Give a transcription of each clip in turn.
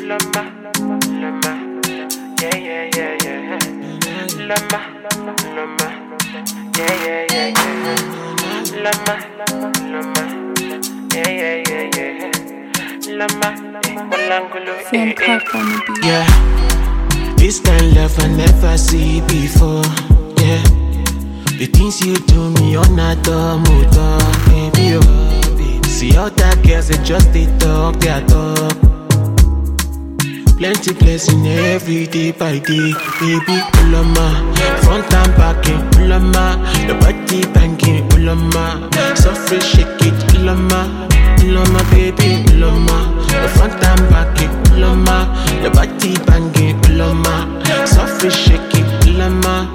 Lama, lama, yeah, yeah, yeah, yeah. Lama, lama, yeah, yeah, yeah, yeah. Lama, lama, yeah, yeah, yeah, yeah. Lama, Walangolo, yeah. This kind love I never see before, yeah. The things you do me on a dumb baby, oh. See other girls, they just they talk, they talk. Plenty blessing every day by day, baby, ulama. Front and back, ulama. Your body banging, ulama. Softly shake it, ulama. Ulama, baby, ulama. Your front and back, ulama. Your body banging, ulama. Softly shake it, ulama.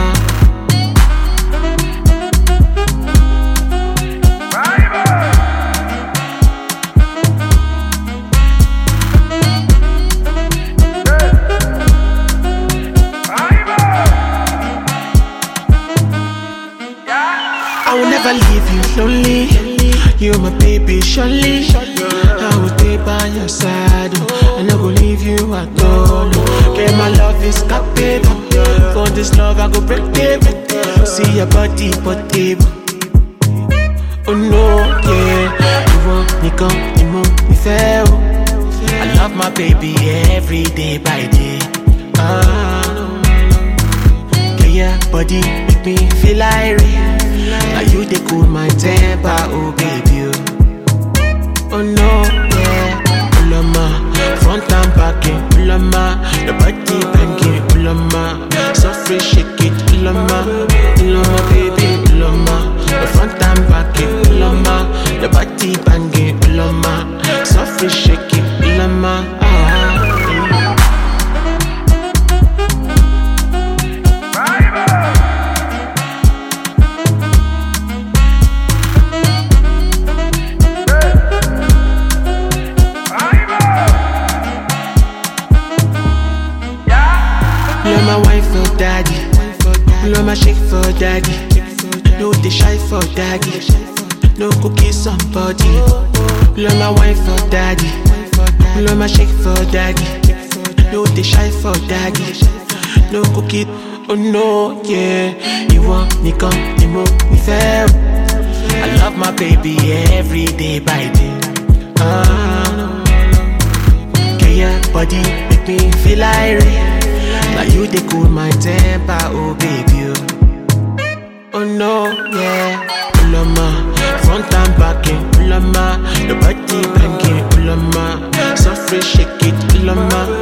I will never leave you lonely. You're my baby, surely. I will stay by your side. I never leave you at all. Okay, my love is capable. For this love, I go break table. See your body, but table. Oh no, yeah. You want me come, you want me fail. I love my baby every day by day. Yeah, body make me feel like real. Now you they cool my temper, oh baby. Oh no, yeah. Ulama, front and back, ulama. The body banging, ulama. Softly shake it, ulama. Ulama, baby, ulama. The front and back, ulama. The body banging, ulama. Softly shake it, ulama. You're my wife for daddy. You're my shake for daddy. No they shy for daddy. No cookies somebody. You're my wife for daddy. You're my shake for daddy. No they shy for daddy. No cookie. Oh no, yeah. You want me come, you want me fail. I love my baby every day by day. Yeah, body make me feel like real. Now you they cool my temper, oh baby. Oh no, yeah. Ulama, front and back, ulama. The body banging, ulama. Softly shake it, ulama.